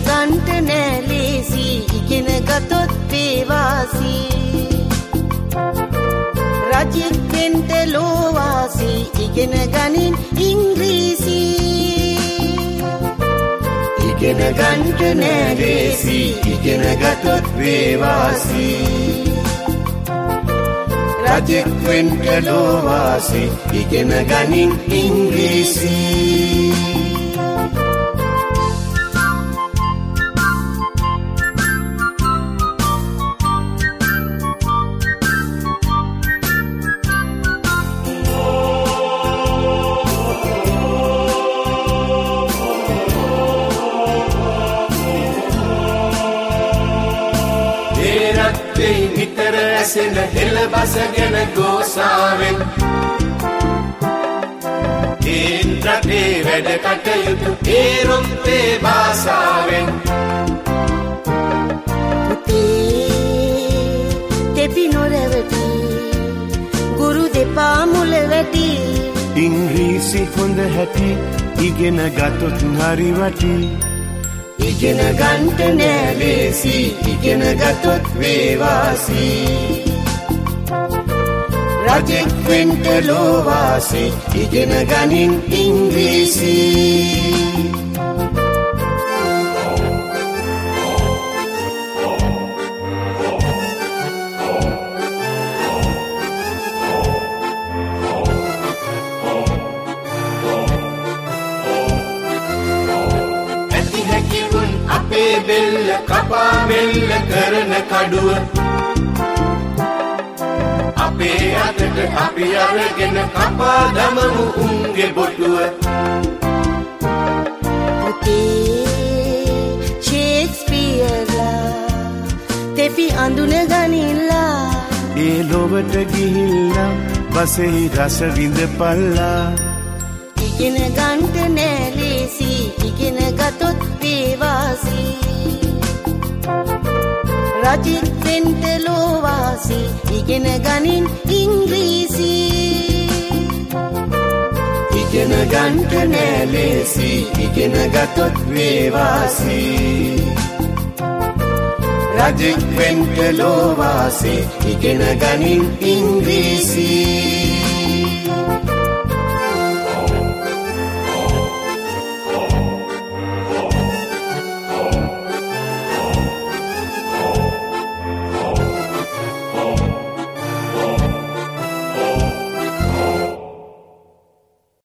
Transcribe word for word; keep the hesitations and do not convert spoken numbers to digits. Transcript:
ගන්ට නෑ ලේසි ඉගෙන ගතොත් වේවාසි රජෙක් වෙන්ට ලෝවාසි ඉගෙන ගනින් ඉංග්‍රීසි ඉගෙන ගන්ට නෑ ලේසි ඉගෙන ගතොත් වේවාසි රජෙක් වෙන්ට ලෝවාසි ඉගෙන ගනින් ඉංග්‍රීසි නිතර ඇසෙන හෙළ බස ගැන ගෝසාවෙන් ඒන් රටේ වැඩ කටයුතු ඒ රොම්පේ භාෂාවෙන් තෙපි නොරැවටි ගුරු දෙපා මුල වැටි ඉංග්‍රීසි හොඳ හැටි ඉගෙන ගතොත් හරි වටි ඉගෙන ගන්ට නෑ ලේසි ඉගෙන ගතොත් වේවාසි රජෙක් වෙන්ට ලෝවාසි ඉගෙන ගනින් ඉංග්‍රීසි බෙල්ල කපා මෙල්ල කරන කඩුව අපේ අතට අපි අරගෙන කපා දමමු උන්ගේ බොටුව පුතේ ෂේක්ස්පියර්ලා තෙපි අඳුන ගනිල්ලා ඒ ලොවට ගිහිල්ලා බසෙහි රස විඳපල්ලා ඉගෙන ගන්ට නෑ ලේසි ඉගෙන ගතොත් වේවාසි රජෙක් වෙන්ට ලෝවාසි ඉගෙන ගනින් ඉංග්‍රීසි ඉගෙන ගන්ට නෑ ලේසි ඉගෙන ගතොත් වේවාසි රජෙක් වෙන්ට ලෝවාසි ඉගෙන ගනින් ඉංග්‍රීසි